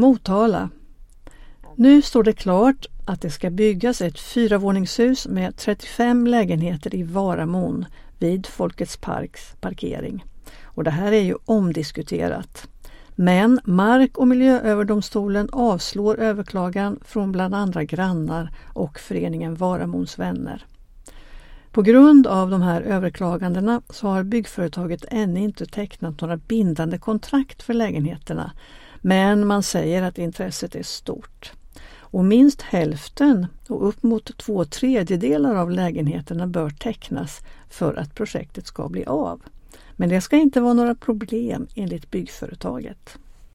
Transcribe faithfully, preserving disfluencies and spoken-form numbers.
Motala. Nu står det klart att det ska byggas ett fyravåningshus med trettiofem lägenheter i Varamon vid Folkets parks parkering. Och det här är ju omdiskuterat. Men Mark- och miljööverdomstolen avslår överklagan från bland andra grannar och föreningen Varamons vänner. På grund av de här överklagandena så har byggföretaget ännu inte tecknat några bindande kontrakt för lägenheterna, men man säger att intresset är stort. Och minst hälften och upp mot två tredjedelar av lägenheterna bör tecknas för att projektet ska bli av. Men det ska inte vara några problem enligt byggföretaget.